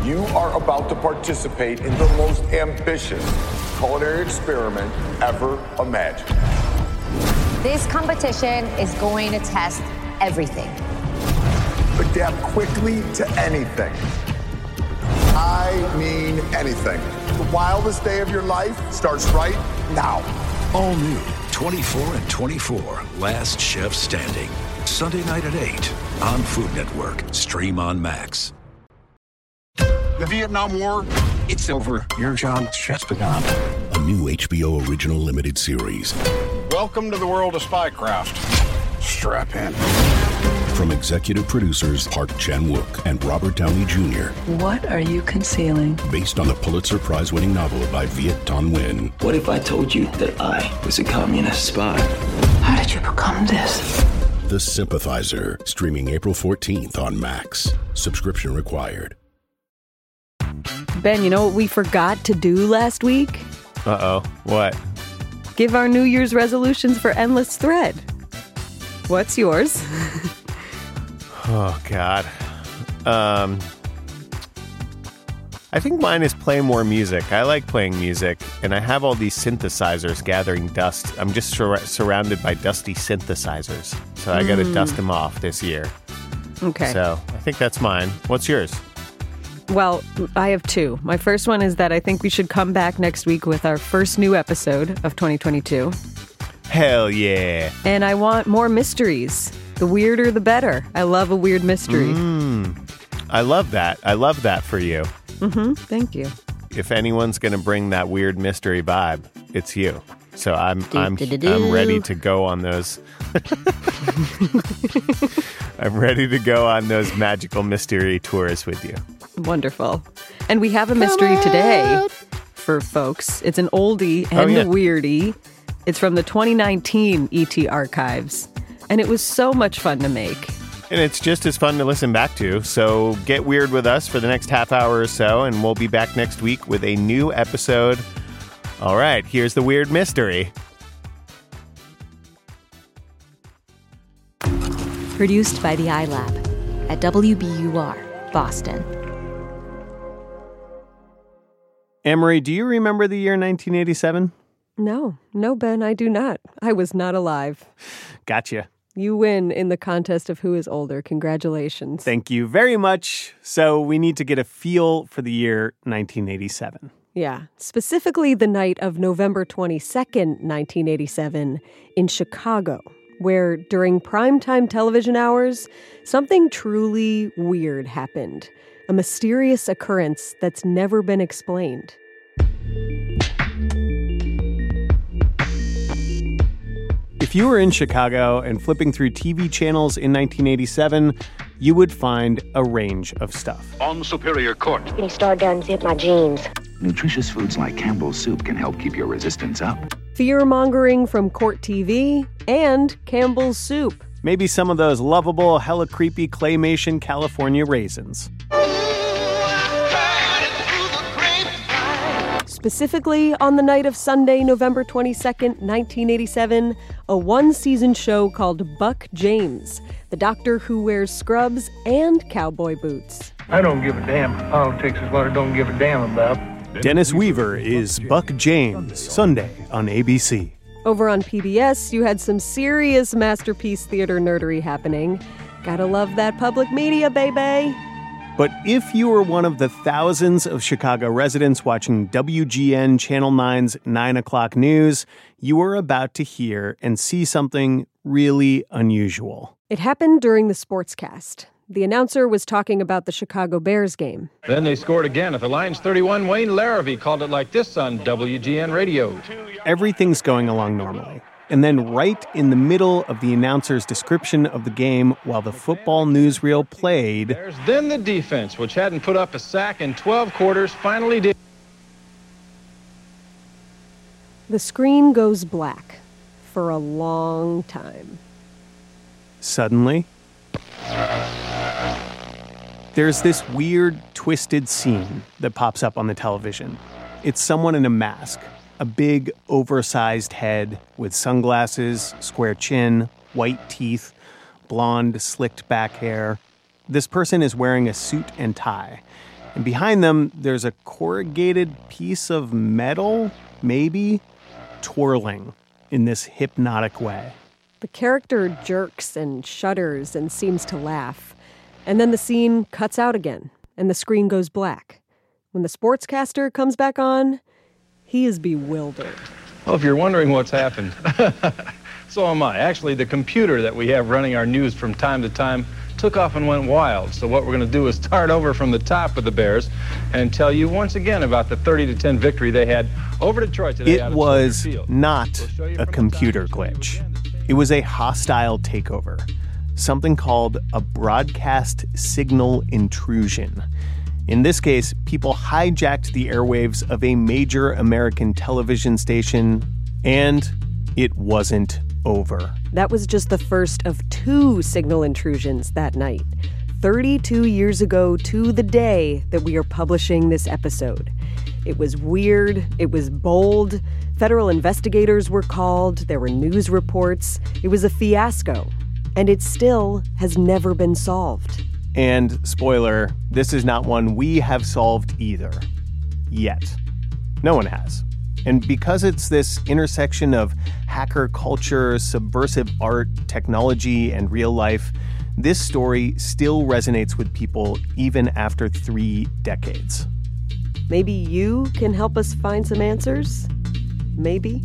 You are about to participate in the most ambitious culinary experiment ever imagined. This competition is going to test everything. Adapt quickly to anything. I mean anything. The wildest day of your life starts right now. All new 24 and 24, Last Chef Standing. Sunday night at 8 on Food Network. Stream on Max. The Vietnam War, it's over. Your job has just begun. A new HBO original limited series. Welcome to the world of spycraft. Strap in. From executive producers Park Chan-wook and Robert Downey Jr. What are you concealing? Based on the Pulitzer Prize-winning novel by Viet Thanh Nguyen. What if I told you that I was a communist spy? How did you become this? The Sympathizer. Streaming April 14th on Max. Subscription required. Ben, you know what we forgot to do last week? Uh-oh. What? Give our New Year's resolutions for Endless Thread. What's yours? Oh, God. I think mine is play more music. I like playing music, and I have all these synthesizers gathering dust. I'm just surrounded by dusty synthesizers, so I got to dust them off this year. Okay. So I think that's mine. What's yours? Well, I have two. My first one is that I think we should come back next week with our first new episode of 2022. Hell yeah. And I want more mysteries. The weirder, the better. I love a weird mystery. I love that. I love that for you. Thank you. If anyone's going to bring that weird mystery vibe, it's you. So I'm ready to go on those. I'm ready to go on those magical mystery tours with you. Wonderful. And we have a mystery today for folks. It's an oldie and a weirdie. It's from the 2019 ET archives. And it was so much fun to make. And it's just as fun to listen back to. So get weird with us for the next half hour or so, and we'll be back next week with a new episode. All right, here's the weird mystery. Produced by the iLab at WBUR, Boston. Amory, do you remember the year 1987? No, Ben, I do not. I was not alive. Gotcha. You win in the contest of who is older. Congratulations. Thank you very much. So we need to get a feel for the year 1987. Yeah, specifically the night of November 22nd, 1987, in Chicago, where during primetime television hours, something truly weird happened. A mysterious occurrence that's never been explained. If you were in Chicago and flipping through TV channels in 1987, you would find a range of stuff. On Superior Court. Any star guns hit my jeans. Nutritious foods like Campbell's soup can help keep your resistance up. Fear-mongering from Court TV and Campbell's soup. Maybe some of those lovable, hella creepy claymation California raisins. Specifically, on the night of Sunday, November 22nd, 1987, a one-season show called Buck James, the doctor who wears scrubs and cowboy boots. I don't give a damn. Politics is what I don't give a damn about. Dennis Weaver is Buck James, Sunday on ABC. Over on PBS, you had some serious masterpiece theater nerdery happening. Gotta love that public media, baby. But if you were one of the thousands of Chicago residents watching WGN Channel 9's 9 o'clock news, you were about to hear and see something really unusual. It happened during the sportscast. The announcer was talking about the Chicago Bears game. Then they scored again at the Lions 31. Wayne Larrivee called it like this on WGN Radio. Everything's going along normally. And then right in the middle of the announcer's description of the game while the football newsreel played... Then the defense, which hadn't put up a sack in 12 quarters, finally did. The screen goes black for a long time. Suddenly, there's this weird, twisted scene that pops up on the television. It's someone in a mask. A big, oversized head with sunglasses, square chin, white teeth, blonde, slicked back hair. This person is wearing a suit and tie, And behind them, there's a corrugated piece of metal, maybe, twirling in this hypnotic way. The character jerks and shudders and seems to laugh. And then the scene cuts out again, and the screen goes black. When the sportscaster comes back on, he is bewildered. Well, if you're wondering what's happened, so am I. Actually, the computer that we have running our news from time to time took off and went wild. So what we're going to do is start over from the top with the Bears and tell you once again about the 30-10 victory they had over Detroit today. It was not a computer glitch. It was a hostile takeover, something called a broadcast signal intrusion. In this case, people hijacked the airwaves of a major American television station, and it wasn't over. That was just the first of 2 signal intrusions that night, 32 years ago to the day that we are publishing this episode. It was weird. It was bold. Federal investigators were called. There were news reports. It was a fiasco. And it still has never been solved. And, spoiler, this is not one we have solved either. Yet. No one has. And because it's this intersection of hacker culture, subversive art, technology, and real life, this story still resonates with people even after 3 decades. Maybe you can help us find some answers? Maybe.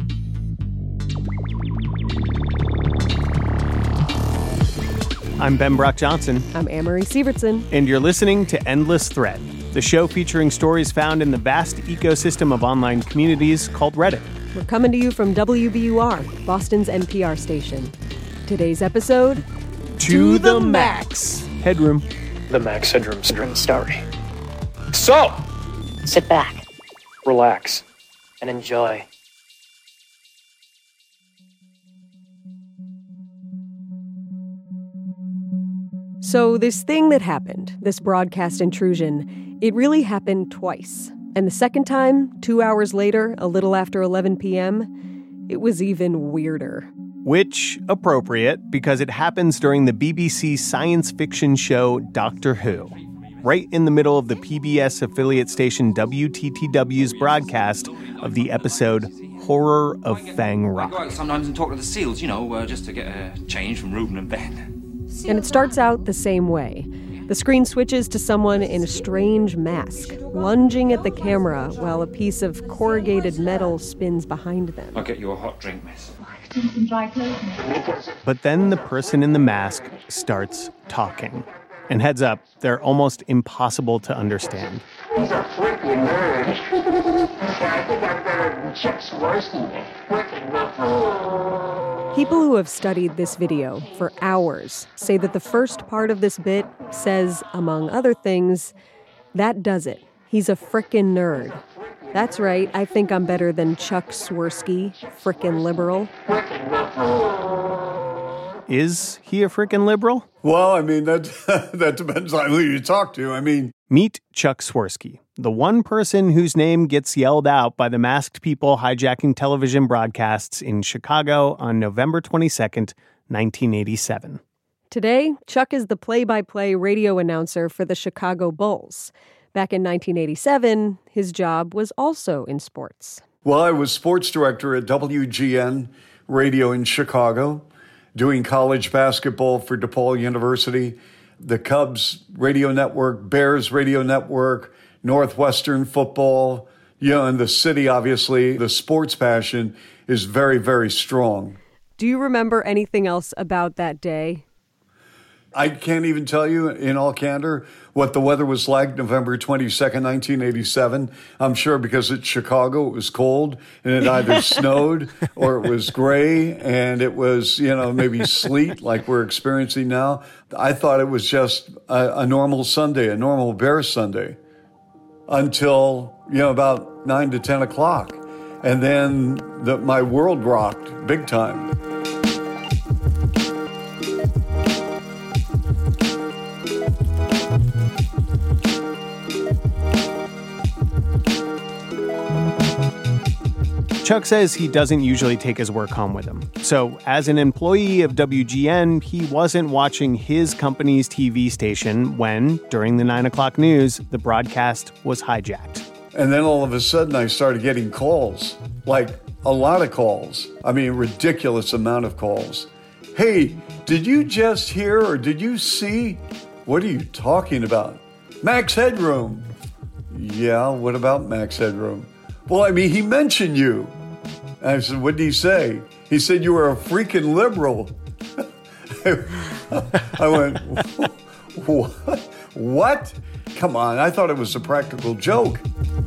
I'm Ben Brock Johnson. I'm Amory Sievertson. And you're listening to Endless Thread, the show featuring stories found in the vast ecosystem of online communities called Reddit. We're coming to you from WBUR, Boston's NPR station. Today's episode, To the Max Headroom. The Max Headroom story. So, sit back, relax, and enjoy. So this thing that happened, this broadcast intrusion, it really happened twice. And the second time, 2 hours later, a little after 11 p.m., it was even weirder. Which, appropriate, because it happens during the BBC science fiction show Doctor Who, right in the middle of the PBS affiliate station WTTW's broadcast of the episode Horror of Fang Rock. I go out sometimes and talk to the seals, just to get a change from Reuben and Ben. And it starts out the same way. The screen switches to someone in a strange mask, lunging at the camera while a piece of corrugated metal spins behind them. I'll get you a hot drink, miss. But then the person in the mask starts talking. And heads up, they're almost impossible to understand. He's a freaking nerd. I think I'm better than Chuck Swirsky. People who have studied this video for hours say that the first part of this bit says, among other things, that does it. He's a frickin' nerd. That's right, I think I'm better than Chuck Swirsky, frickin' liberal. Is he a frickin' liberal? Well, I mean, that depends on who you talk to. Meet Chuck Swirsky, the one person whose name gets yelled out by the masked people hijacking television broadcasts in Chicago on November 22nd, 1987. Today, Chuck is the play-by-play radio announcer for the Chicago Bulls. Back in 1987, his job was also in sports. Well, I was sports director at WGN Radio in Chicago, doing college basketball for DePaul University, the Cubs radio network, Bears radio network, Northwestern football, and the city, obviously. The sports passion is very, very strong. Do you remember anything else about that day? I can't even tell you, in all candor, what the weather was like November 22nd, 1987. I'm sure because it's Chicago, it was cold, and it either snowed or it was gray, and it was, maybe sleet like we're experiencing now. I thought it was just a normal Sunday, a normal Bears Sunday, until, about 9 to 10 o'clock. And then my world rocked big time. Chuck says he doesn't usually take his work home with him. So as an employee of WGN, he wasn't watching his company's TV station when, during the 9 o'clock news, the broadcast was hijacked. And then all of a sudden I started getting calls, like a lot of calls. I mean, a ridiculous amount of calls. Hey, did you just hear or did you see? What are you talking about? Max Headroom. Yeah, what about Max Headroom? Well, I mean, he mentioned you. And I said, what did he say? He said you were a freaking liberal. I went, what? Come on, I thought it was a practical joke.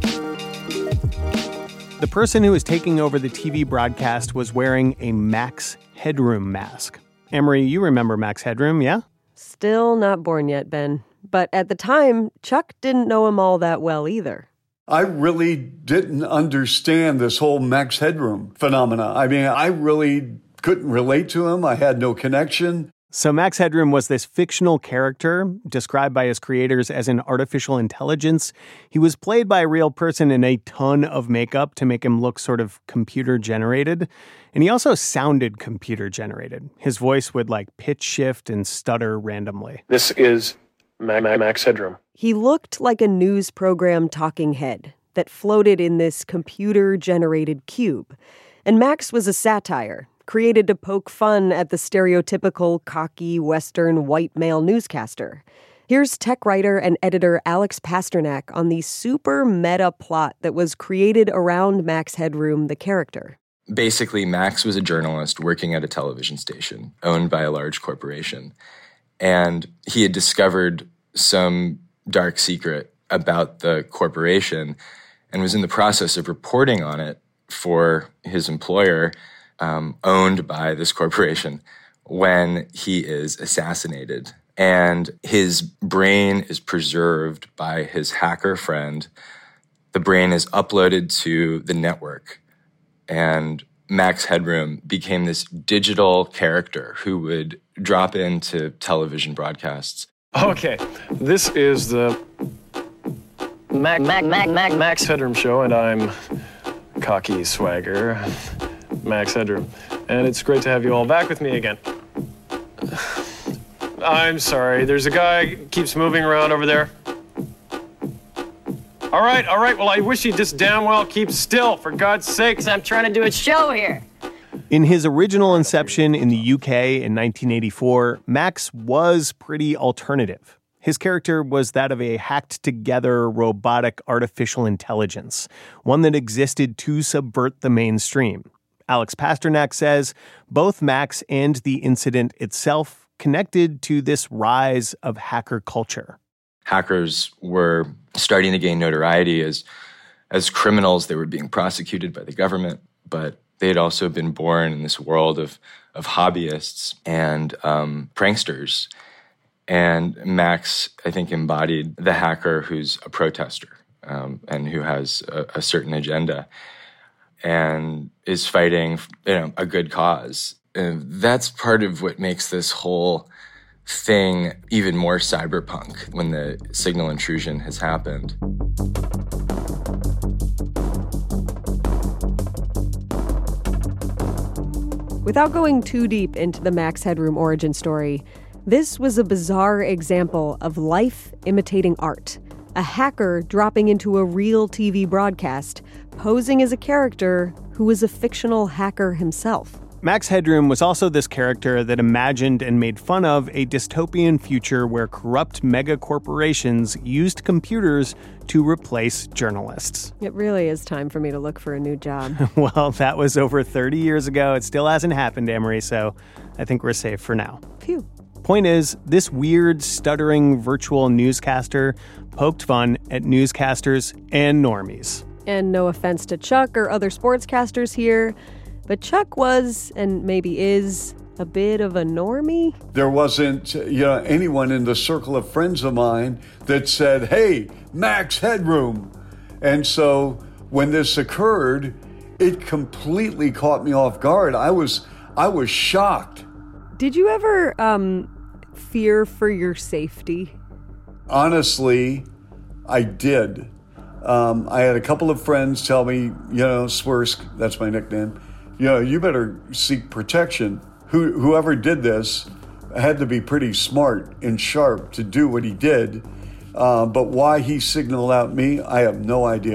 The person who was taking over the TV broadcast was wearing a Max Headroom mask. Emery, you remember Max Headroom, yeah? Still not born yet, Ben. But at the time, Chuck didn't know him all that well either. I really didn't understand this whole Max Headroom phenomena. I mean, I really couldn't relate to him. I had no connection. So Max Headroom was this fictional character described by his creators as an artificial intelligence. He was played by a real person in a ton of makeup to make him look sort of computer-generated. And he also sounded computer-generated. His voice would pitch shift and stutter randomly. This is Max Headroom. He looked like a news program talking head that floated in this computer-generated cube. And Max was a satire, created to poke fun at the stereotypical cocky Western white male newscaster. Here's tech writer and editor Alex Pasternak on the super meta plot that was created around Max Headroom, the character. Basically, Max was a journalist working at a television station owned by a large corporation. And he had discovered some dark secret about the corporation and was in the process of reporting on it for his employer, owned by this corporation, when he is assassinated. And his brain is preserved by his hacker friend. The brain is uploaded to the network. And Max Headroom became this digital character who would drop into television broadcasts. Okay, this is the Max Headroom show, and I'm cocky swagger, Max Headroom. And it's great to have you all back with me again. I'm sorry, there's a guy keeps moving around over there. All right, well, I wish he'd just damn well keep still, for God's sakes. I'm trying to do a show here. In his original inception in the UK in 1984, Max was pretty alternative. His character was that of a hacked-together robotic artificial intelligence, one that existed to subvert the mainstream. Alex Pasternak says both Max and the incident itself connected to this rise of hacker culture. Hackers were starting to gain notoriety as criminals. They were being prosecuted by the government, but they had also been born in this world of hobbyists and pranksters. And Max, I think, embodied the hacker who's a protester and who has a certain agenda and is fighting, a good cause. And that's part of what makes this whole thing even more cyberpunk when the signal intrusion has happened. Without going too deep into the Max Headroom origin story, this was a bizarre example of life imitating art. A hacker dropping into a real TV broadcast, posing as a character who was a fictional hacker himself. Max Headroom was also this character that imagined and made fun of a dystopian future where corrupt mega corporations used computers to replace journalists. It really is time for me to look for a new job. Well, that was over 30 years ago. It still hasn't happened, Emery, so I think we're safe for now. Phew. Point is, this weird, stuttering virtual newscaster poked fun at newscasters and normies. And no offense to Chuck or other sportscasters here, but Chuck was, and maybe is, a bit of a normie. There wasn't anyone in the circle of friends of mine that said, hey, Max Headroom. And so when this occurred, it completely caught me off guard. I was shocked. Did you ever fear for your safety? Honestly, I did. I had a couple of friends tell me, Swersk, that's my nickname, you better seek protection. Whoever did this had to be pretty smart and sharp to do what he did. But why he signaled out me, I have no idea.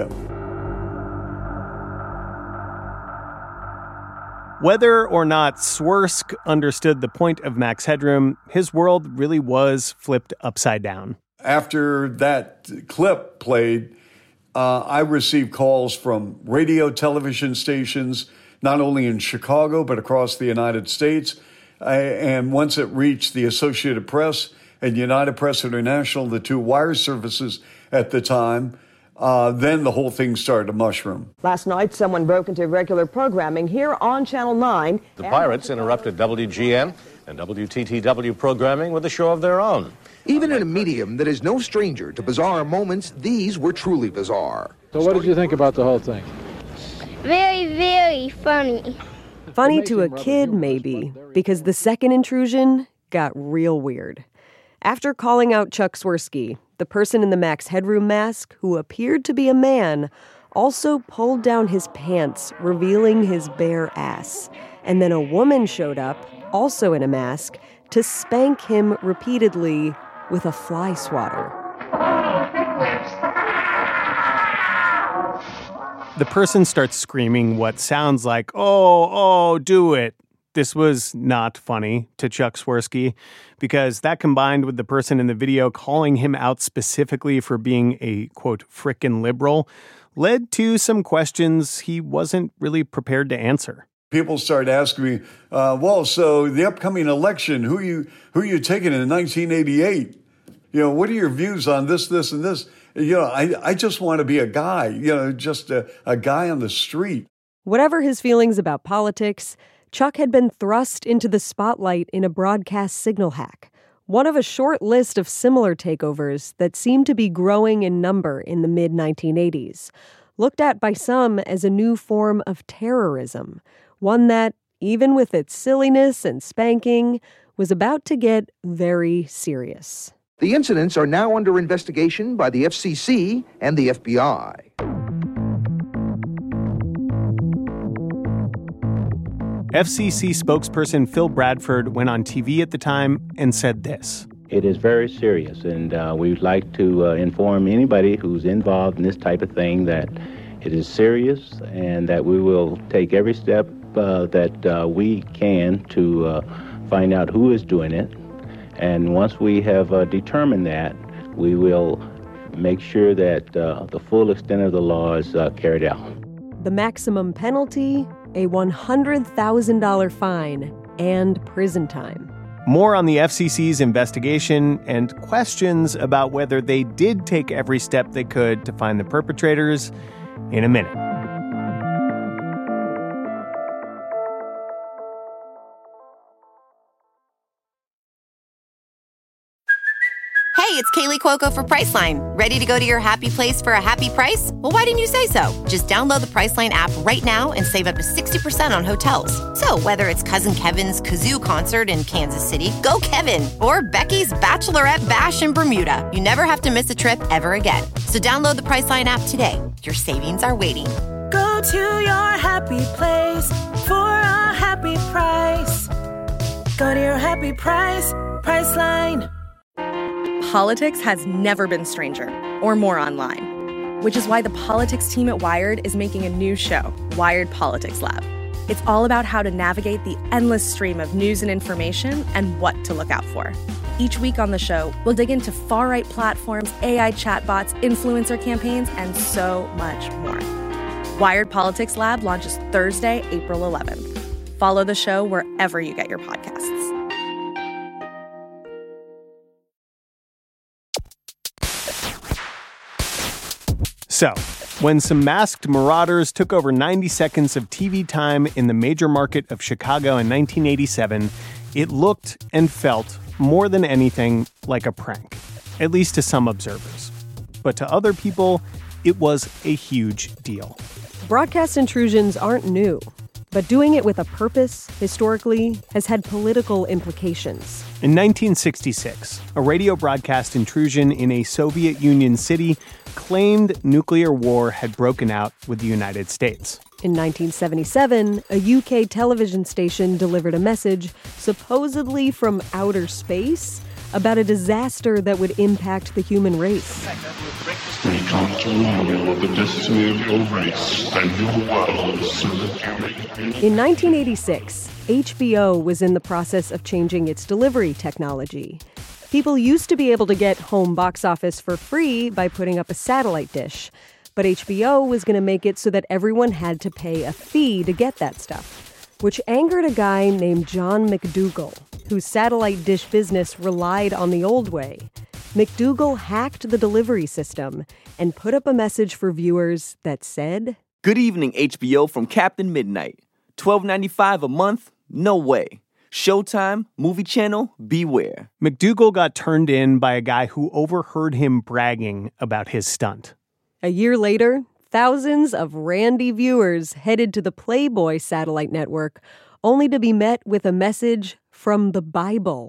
Whether or not Swersk understood the point of Max Headroom, his world really was flipped upside down. After that clip played, I received calls from radio, television stations, not only in Chicago, but across the United States. And once it reached the Associated Press and United Press International, the two wire services at the time, then the whole thing started to mushroom. Last night, someone broke into regular programming here on Channel 9. The pirates interrupted WGN and WTTW programming with a show of their own. Even in a medium that is no stranger to bizarre moments, these were truly bizarre. So what did you think about the whole thing? Very, very funny. Funny to a kid, maybe, because the second intrusion got real weird. After calling out Chuck Swirsky, the person in the Max Headroom mask, who appeared to be a man, also pulled down his pants, revealing his bare ass. And then a woman showed up, also in a mask, to spank him repeatedly with a fly swatter. The person starts screaming what sounds like, oh, do it. This was not funny to Chuck Swirsky, because that combined with the person in the video calling him out specifically for being a, quote, frickin' liberal, led to some questions he wasn't really prepared to answer. People started asking me, so the upcoming election, who are you taking in 1988? What are your views on this, and this? I just want to be a guy, just a guy on the street. Whatever his feelings about politics, Chuck had been thrust into the spotlight in a broadcast signal hack, one of a short list of similar takeovers that seemed to be growing in number in the mid-1980s, looked at by some as a new form of terrorism, one that, even with its silliness and spanking, was about to get very serious. The incidents are now under investigation by the FCC and the FBI. FCC spokesperson Phil Bradford went on TV at the time and said this. It is very serious, and we'd like to inform anybody who's involved in this type of thing that it is serious and that we will take every step that we can to find out who is doing it. And once we have determined that, we will make sure that the full extent of the law is carried out. The maximum penalty, a $100,000 fine and prison time. More on the FCC's investigation and questions about whether they did take every step they could to find the perpetrators in a minute. Hey, it's Kaylee Cuoco for Priceline. Ready to go to your happy place for a happy price? Well, why didn't you say so? Just download the Priceline app right now and save up to 60% on hotels. So whether it's Cousin Kevin's Kazoo Concert in Kansas City, go Kevin, or Becky's Bachelorette Bash in Bermuda, you never have to miss a trip ever again. So download the Priceline app today. Your savings are waiting. Go to your happy place for a happy price. Go to your happy price, Priceline. Politics has never been stranger or more online, which is why the politics team at Wired is making a new show, Wired Politics Lab. It's all about how to navigate the endless stream of news and information and what to look out for. Each week on the show, we'll dig into far-right platforms, AI chatbots, influencer campaigns, and so much more. Wired Politics Lab launches Thursday, April 11th. Follow the show wherever you get your podcasts. So, when some masked marauders took over 90 seconds of TV time in the major market of Chicago in 1987, it looked and felt more than anything like a prank, at least to some observers. But to other people, it was a huge deal. Broadcast intrusions aren't new. But doing it with a purpose, historically, has had political implications. In 1966, a radio broadcast intrusion in a Soviet Union city claimed nuclear war had broken out with the United States. In 1977, a UK television station delivered a message, supposedly from outer space, about a disaster that would impact the human race. We come to warn you of the destiny of your race and your world soon. In 1986, HBO was in the process of changing its delivery technology. People used to be able to get home box office for free by putting up a satellite dish, but HBO was going to make it so that everyone had to pay a fee to get that stuff, which angered a guy named John McDougall, whose satellite dish business relied on the old way. McDougall hacked the delivery system and put up a message for viewers that said, "Good evening, HBO from Captain Midnight. $12.95 a month? No way. Showtime, Movie Channel, beware." McDougall got turned in by a guy who overheard him bragging about his stunt. A year later, thousands of randy viewers headed to the Playboy satellite network, only to be met with a message from the Bible.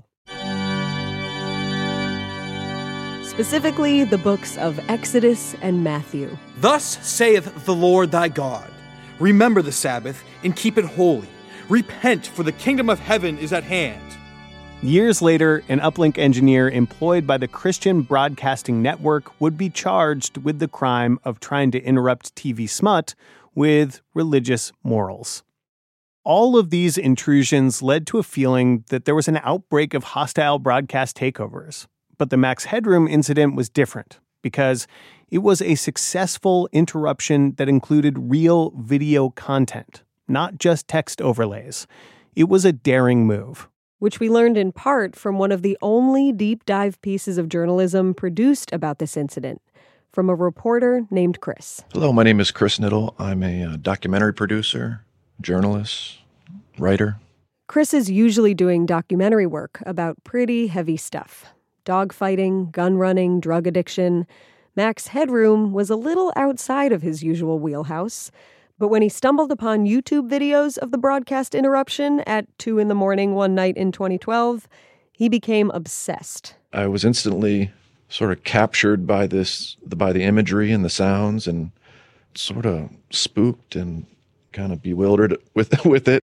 Specifically, the books of Exodus and Matthew. "Thus saith the Lord thy God, remember the Sabbath and keep it holy. Repent, for the kingdom of heaven is at hand." Years later, an uplink engineer employed by the Christian Broadcasting Network would be charged with the crime of trying to interrupt TV smut with religious morals. All of these intrusions led to a feeling that there was an outbreak of hostile broadcast takeovers. But the Max Headroom incident was different because it was a successful interruption that included real video content, not just text overlays. It was a daring move. Which we learned in part from one of the only deep dive pieces of journalism produced about this incident, from a reporter named Chris. Hello, my name is Chris Niddle. I'm a documentary producer, journalist, writer. Chris is usually doing documentary work about pretty heavy stuff. Dogfighting, gun running, drug addiction. Max Headroom was a little outside of his usual wheelhouse. But when he stumbled upon YouTube videos of the broadcast interruption at 2 a.m. one night in 2012, he became obsessed. I was instantly sort of captured by the imagery and the sounds, and sort of spooked and kind of bewildered with it.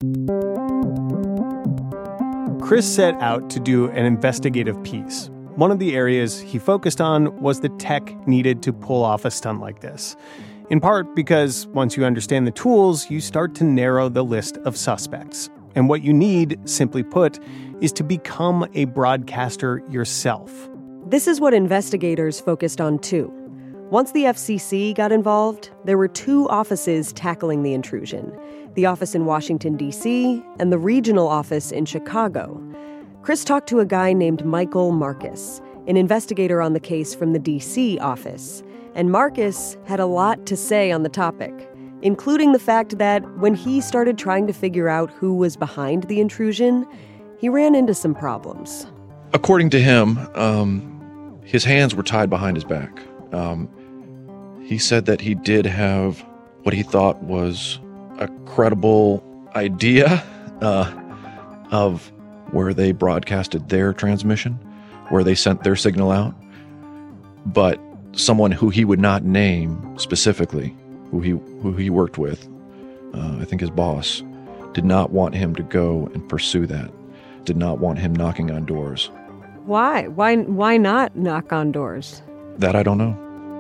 Chris set out to do an investigative piece. One of the areas he focused on was the tech needed to pull off a stunt like this. In part because once you understand the tools, you start to narrow the list of suspects. And what you need, simply put, is to become a broadcaster yourself. This is what investigators focused on too. Once the FCC got involved, there were two offices tackling the intrusion: the office in Washington, D.C., and the regional office in Chicago. Chris talked to a guy named Michael Marcus, an investigator on the case from the D.C. office. And Marcus had a lot to say on the topic, including the fact that when he started trying to figure out who was behind the intrusion, he ran into some problems. According to him, his hands were tied behind his back. He said that he did have what he thought was a credible idea of where they broadcasted their transmission, where they sent their signal out. But someone who he would not name specifically, who he worked with, I think his boss, did not want him to go and pursue that, did not want him knocking on doors. Why? Why not knock on doors? That I don't know.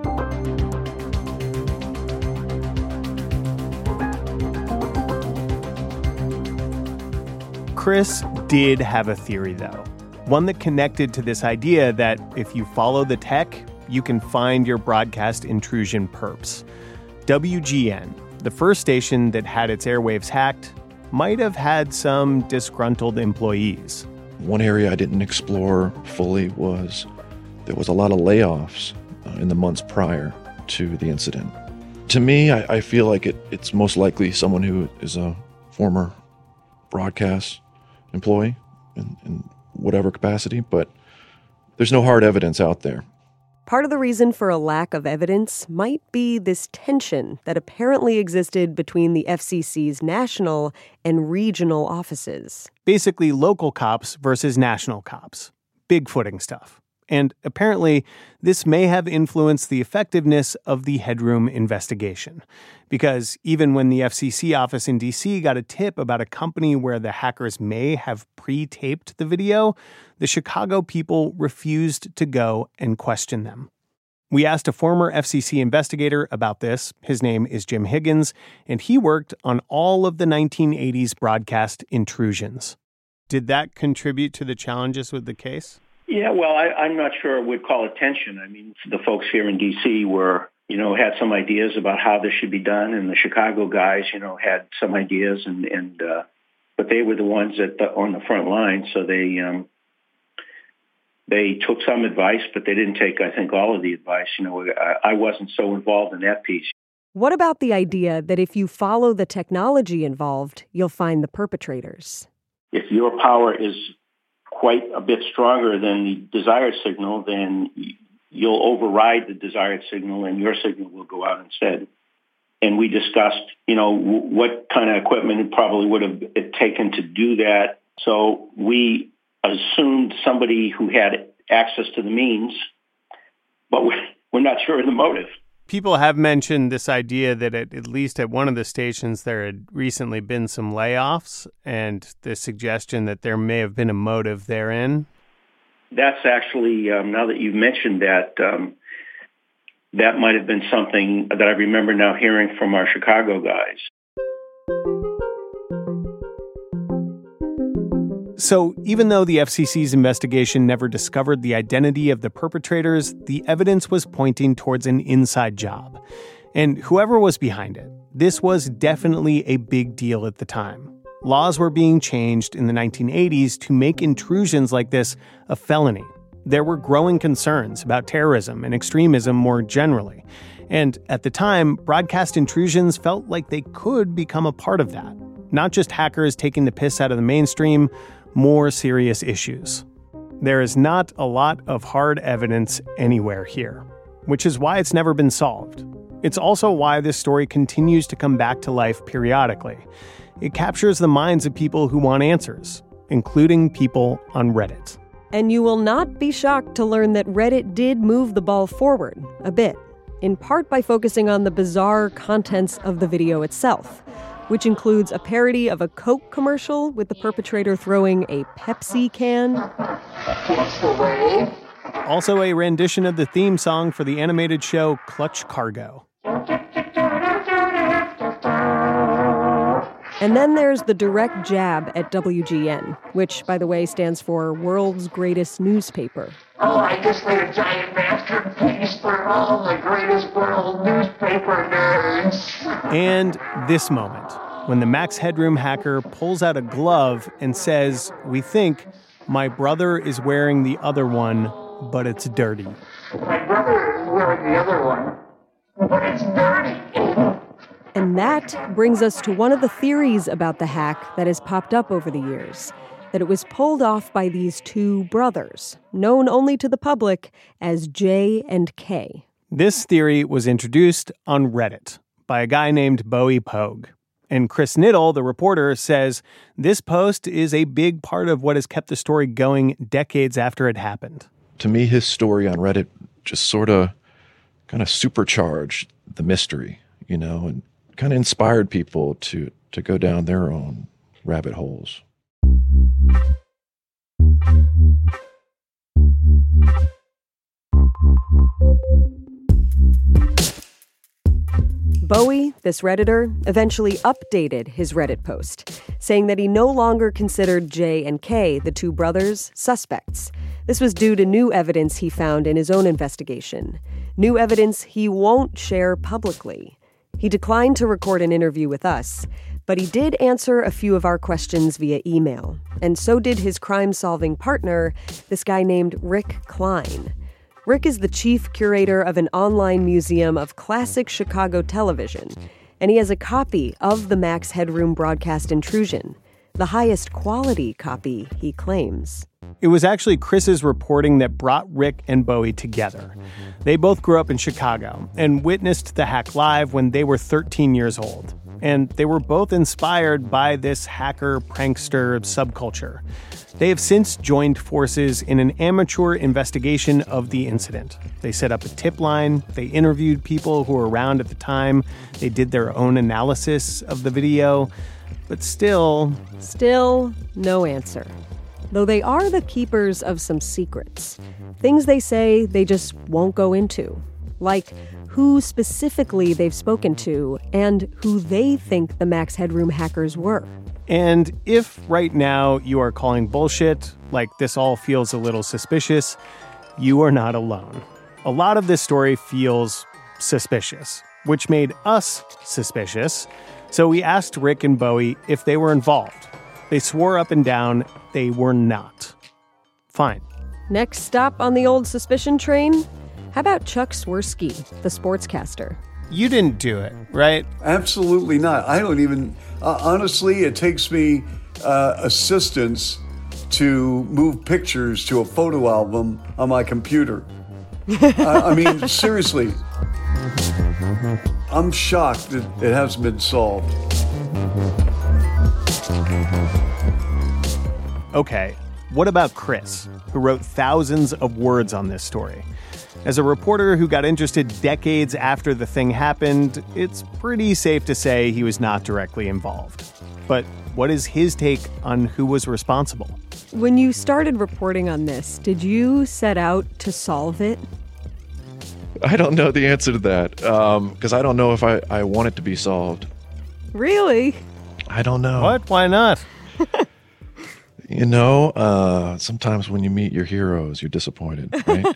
Chris did have a theory, though. One that connected to this idea that if you follow the tech, you can find your broadcast intrusion perps. WGN, the first station that had its airwaves hacked, might have had some disgruntled employees. One area I didn't explore fully was there was a lot of layoffs in the months prior to the incident. To me, I feel like it's most likely someone who is a former broadcast employee in whatever capacity, but there's no hard evidence out there. Part of the reason for a lack of evidence might be this tension that apparently existed between the FCC's national and regional offices. Basically, local cops versus national cops. Bigfooting stuff. And apparently, this may have influenced the effectiveness of the Headroom investigation. Because even when the FCC office in D.C. got a tip about a company where the hackers may have pre-taped the video, the Chicago people refused to go and question them. We asked a former FCC investigator about this. His name is Jim Higgins, and he worked on all of the 1980s broadcast intrusions. Did that contribute to the challenges with the case? Yeah, well, I'm not sure I would call it tension. I mean, the folks here in D.C. were, had some ideas about how this should be done, and the Chicago guys, had some ideas, but they were the ones on the front line, so they took some advice, but they didn't take, I think, all of the advice. I wasn't so involved in that piece. What about the idea that if you follow the technology involved, you'll find the perpetrators? If your power is quite a bit stronger than the desired signal, then you'll override the desired signal and your signal will go out instead. And we discussed, what kind of equipment it probably would have taken to do that. So we assumed somebody who had access to the means, but we're not sure of the motive. People have mentioned this idea that at least at one of the stations there had recently been some layoffs, and the suggestion that there may have been a motive therein. That's actually, now that you've mentioned that, that might have been something that I remember now hearing from our Chicago guys. So even though the FCC's investigation never discovered the identity of the perpetrators, the evidence was pointing towards an inside job. And whoever was behind it, this was definitely a big deal at the time. Laws were being changed in the 1980s to make intrusions like this a felony. There were growing concerns about terrorism and extremism more generally. And at the time, broadcast intrusions felt like they could become a part of that. Not just hackers taking the piss out of the mainstream, more serious issues. There is not a lot of hard evidence anywhere here, which is why it's never been solved. It's also why this story continues to come back to life periodically. It captures the minds of people who want answers, including people on Reddit. And you will not be shocked to learn that Reddit did move the ball forward a bit, in part by focusing on the bizarre contents of the video itself, which includes a parody of a Coke commercial with the perpetrator throwing a Pepsi can. Also a rendition of the theme song for the animated show Clutch Cargo. And then there's the direct jab at WGN, which, by the way, stands for World's Greatest Newspaper. Oh, I just made a giant masterpiece for all the greatest world newspaper nerds. And this moment, when the Max Headroom hacker pulls out a glove and says, "We think my brother is wearing the other one, but it's dirty." My brother is wearing the other one, but it's dirty. And that brings us to one of the theories about the hack that has popped up over the years, that it was pulled off by these two brothers, known only to the public as J and K. This theory was introduced on Reddit by a guy named Bowie Pogue. And Chris Niddle, the reporter, says this post is a big part of what has kept the story going decades after it happened. To me, his story on Reddit just sort of kind of supercharged the mystery, and kind of inspired people to go down their own rabbit holes. Bowie, this Redditor, eventually updated his Reddit post, saying that he no longer considered J and K, the two brothers, suspects. This was due to new evidence he found in his own investigation. New evidence he won't share publicly. He declined to record an interview with us, but he did answer a few of our questions via email. And so did his crime-solving partner, this guy named Rick Klein. Rick is the chief curator of an online museum of classic Chicago television, and he has a copy of the Max Headroom broadcast intrusion. The highest quality copy, he claims. It was actually Chris's reporting that brought Rick and Bowie together. They both grew up in Chicago and witnessed the hack live when they were 13 years old. And they were both inspired by this hacker prankster subculture. They have since joined forces in an amateur investigation of the incident. They set up a tip line, they interviewed people who were around at the time, they did their own analysis of the video, but still, no answer. Though they are the keepers of some secrets. Things they say they just won't go into. Like who specifically they've spoken to and who they think the Max Headroom hackers were. And if right now you are calling bullshit, like this all feels a little suspicious, you are not alone. A lot of this story feels suspicious, which made us suspicious. So we asked Rick and Bowie if they were involved. They swore up and down they were not. Fine. Next stop on the old suspicion train? How about Chuck Swirsky, the sportscaster? You didn't do it, right? Absolutely not. I don't even... honestly, it takes me assistance to move pictures to a photo album on my computer. I mean, seriously. I'm shocked that it hasn't been solved. Okay, what about Chris, who wrote thousands of words on this story? As a reporter who got interested decades after the thing happened, it's pretty safe to say he was not directly involved. But what is his take on who was responsible? When you started reporting on this, did you set out to solve it? I don't know the answer to that, because I don't know if I want it to be solved. Really? I don't know. What? Why not? You know, sometimes when you meet your heroes, you're disappointed, right?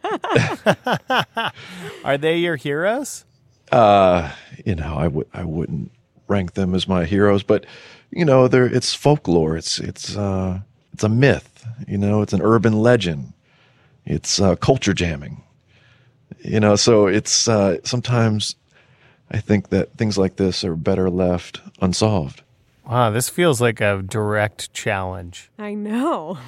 Are they your heroes? You know, I wouldn't rank them as my heroes, but you know, it's folklore. It's a myth. You know, it's an urban legend. It's culture jamming. You know, so it's sometimes I think that things like this are better left unsolved. Wow, this feels like a direct challenge. I know.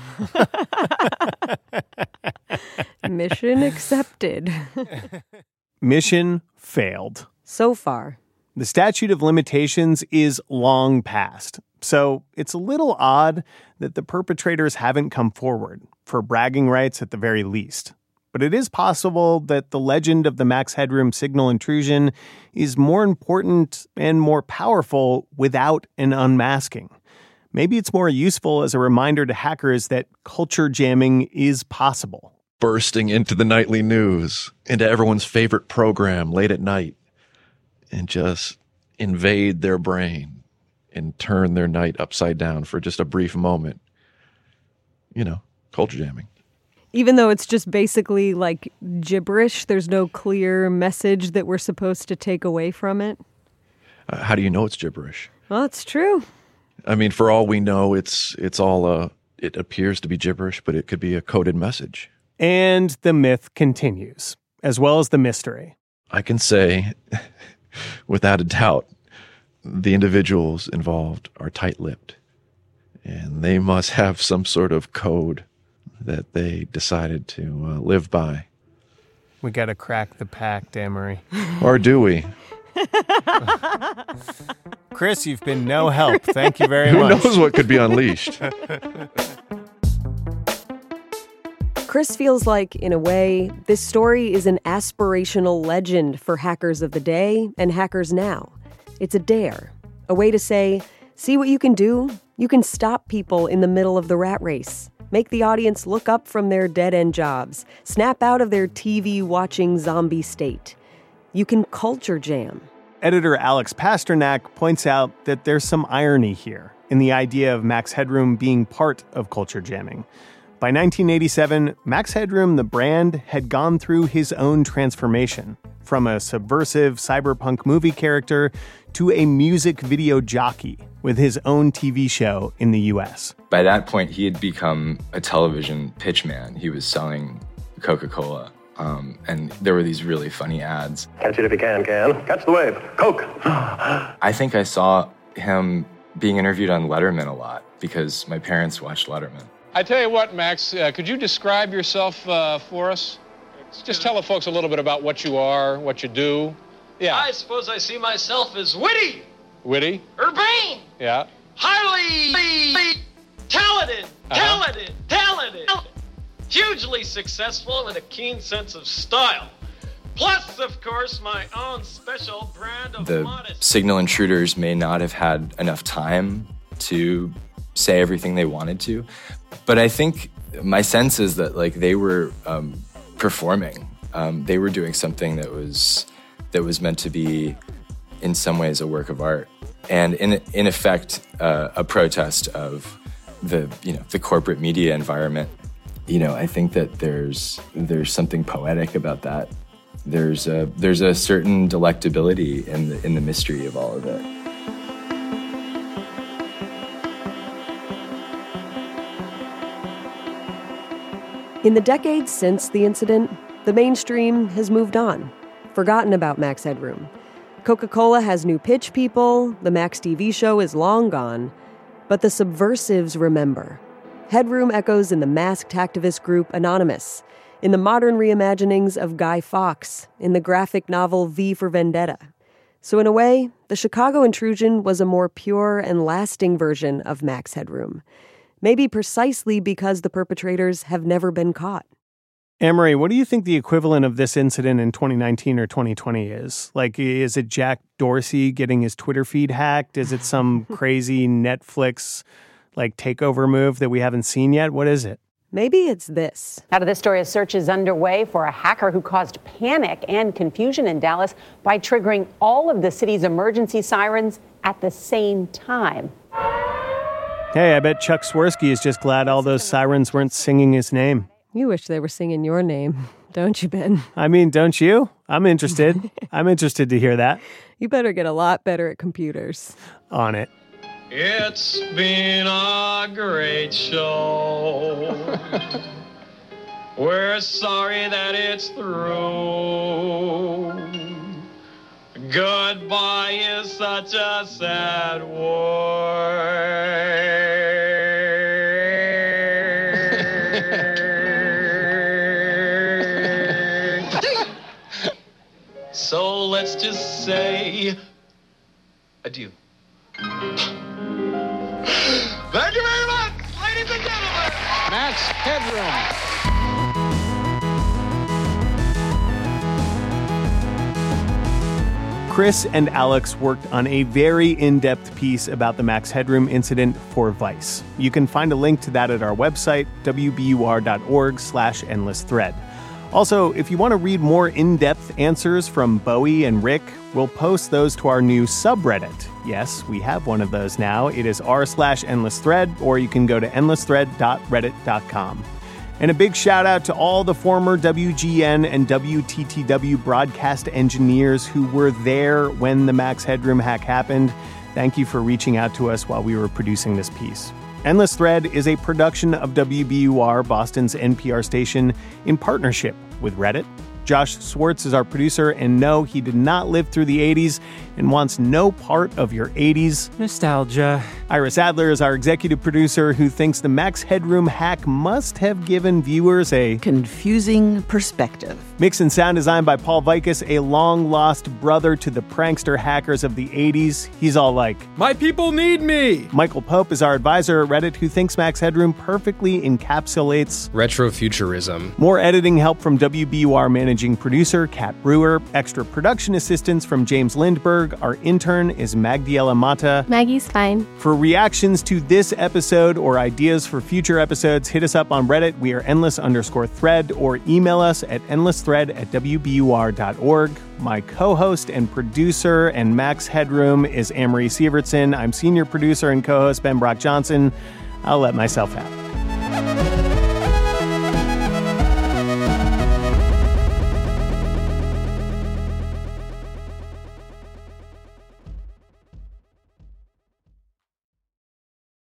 Mission accepted. Mission failed. So far. The statute of limitations is long past, so it's a little odd that the perpetrators haven't come forward, for bragging rights at the very least. But it is possible that the legend of the Max Headroom signal intrusion is more important and more powerful without an unmasking. Maybe it's more useful as a reminder to hackers that culture jamming is possible. Bursting into the nightly news, into everyone's favorite program late at night, and just invade their brain and turn their night upside down for just a brief moment. You know, culture jamming. Even though it's just basically like gibberish, there's no clear message that we're supposed to take away from it. How do you know it's gibberish? Well, it's true. I mean, for all we know, it's all it appears to be gibberish, but it could be a coded message. And the myth continues, as well as the mystery. I can say, without a doubt, the individuals involved are tight-lipped, and they must have some sort of code that they decided to live by. We got to crack the pact, Amory. Or do we? Chris, you've been no help. Thank you very much. Who knows what could be unleashed? Chris feels like, in a way, this story is an aspirational legend for hackers of the day and hackers now. It's a dare, a way to say, see what you can do? You can stop people in the middle of the rat race. Make the audience look up from their dead-end jobs, snap out of their TV-watching zombie state. You can culture jam. Editor Alex Pasternak points out that there's some irony here in the idea of Max Headroom being part of culture jamming. By 1987, Max Headroom, the brand, had gone through his own transformation, from a subversive cyberpunk movie character to a music video jockey with his own TV show in the U.S. By that point, he had become a television pitchman. He was selling Coca-Cola, and there were these really funny ads. Catch it if you can. Catch the wave. Coke. I think I saw him being interviewed on Letterman a lot because my parents watched Letterman. I tell you what, Max, could you describe yourself for us? Just tell the folks a little bit about what you are, what you do. Yeah. I suppose I see myself as witty. Witty? Urbane. Yeah. Highly talented. Hugely successful and a keen sense of style. Plus, of course, my own special brand of modesty. The signal intruders may not have had enough time to say everything they wanted to, but I think my sense is that like they were performing. They were doing something that was meant to be, in some ways, a work of art, and in effect, a protest of the corporate media environment. I think that there's something poetic about that. There's a certain delectability in the mystery of all of it. In the decades since the incident, the mainstream has moved on, forgotten about Max Headroom. Coca-Cola has new pitch people, the Max TV show is long gone, but the subversives remember. Headroom echoes in the masked activist group Anonymous, in the modern reimaginings of Guy Fawkes, in the graphic novel V for Vendetta. So in a way, the Chicago intrusion was a more pure and lasting version of Max Headroom. Maybe precisely because the perpetrators have never been caught. Anne-Marie, what do you think the equivalent of this incident in 2019 or 2020 is? Like, is it Jack Dorsey getting his Twitter feed hacked? Is it some crazy Netflix takeover move that we haven't seen yet? What is it? Maybe it's this. Out of this story, a search is underway for a hacker who caused panic and confusion in Dallas by triggering all of the city's emergency sirens at the same time. Hey, I bet Chuck Swirsky is just glad all those sirens weren't singing his name. You wish they were singing your name, don't you, Ben? I mean, don't you? I'm interested. I'm interested to hear that. You better get a lot better at computers. On it. It's been a great show. We're sorry that it's through. Goodbye is such a sad word. So let's just say adieu. Thank you very much, ladies and gentlemen. Max Headroom. Chris and Alex worked on a very in-depth piece about the Max Headroom incident for Vice. You can find a link to that at our website, wbur.org/endlessthread. Also, if you want to read more in-depth answers from Bowie and Rick, we'll post those to our new subreddit. Yes, we have one of those now. It is r/endlessthread, or you can go to endlessthread.reddit.com. And a big shout out to all the former WGN and WTTW broadcast engineers who were there when the Max Headroom hack happened. Thank you for reaching out to us while we were producing this piece. Endless Thread is a production of WBUR, Boston's NPR station, in partnership with Reddit. Josh Swartz is our producer, and no, he did not live through the 80s and wants no part of your 80s nostalgia. Iris Adler is our executive producer, who thinks the Max Headroom hack must have given viewers a confusing perspective. Mix and sound design by Paul Vikas, a long-lost brother to the prankster hackers of the 80s. He's all like, "My people need me!" Michael Pope is our advisor at Reddit, who thinks Max Headroom perfectly encapsulates retrofuturism. More editing help from WBUR managing producer Kat Brewer. Extra production assistance from James Lindberg. Our intern is Magdiela Mata. Maggie's fine. For reactions to this episode or ideas for future episodes, hit us up on Reddit. We are endless_thread, or email us at endlessthread@wbur.org. My co-host and producer and Max Headroom is Anne-Marie Sievertson. I'm senior producer and co-host Ben Brock Johnson. I'll let myself out.